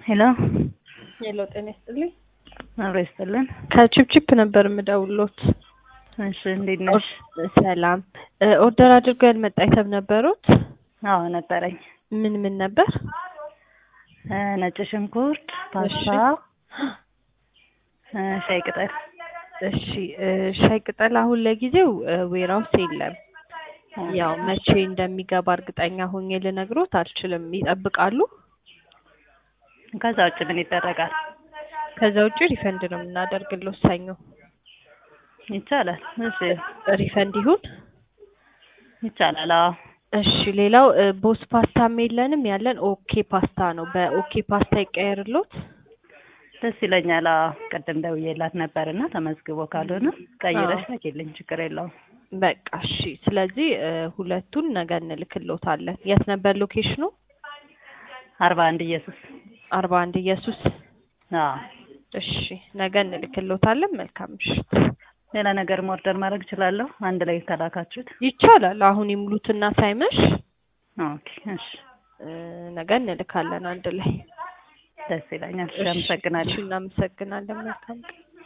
ሄሎ ሄሎ ጤና ይስጥልኝ። አብሮ ይስጥልን። ከቺፕቺፕ ነበር የምደውልዎት። እሺ እንዴት ነሽ? ሰላም። ኦርደር አድርገው ያልመጣ አይተም ነበሩት? አዎ ነበረኝ። ምን ነበር? ነጭ ሽንኩርት፣ ፓስታ፣ ሻይ ቅጠል። እሺ ሻይ ቅጠል አሁን ለጊዜው ዌራውስ የለም። ያው መቼ እንደሚገባ እርግጠኛ ሆኜ ልነግሮት አልችልም። ይጠብቃሉ? ከዛ ውጭ ምን ይደረጋል? ከዛ ውጭ ሪፈንድ ነው የምናደርግልዎት ሰኞ። ይቻላል። እሺ ሪፈንድ ይሁን? ይቻላል። አዎ እሺ ሌላው ቦስ ፓስታም የለንም፣ ያለን ኦኬ ፓስታ ነው። በኦኬ ፓስታ ይቀየርልዎት? ደስ ይለኛል። አዎ ቅድም ደውዬላት ነበርና ተመዝግቦ ካልሆነ ቀይረሽ ላኪልኝ፣ ችግር የለውም። በቃ እሺ። ስለዚህ ሁለቱን ነገ እንልክልዎታለን። የት ነበር ሎኬሽኑ? 41 ኢየሱስ 41 ኢየሱስ። አዎ እሺ ነገ እንልክልዎታለን። መልካም ምሽት። ሌላ ነገር ኦርደር ማድረግ እችላለሁ? አንድ ላይ ከላካችሁት ይቻላል። አሁን ይሙሉትና ሳይመሽ ኦኬ። እሺ ነገ እንልካለን አንድ ላይ። ደስ ይለኛል። አመሰግናለሁ። እናመሰግናለን። መልካም ቀን።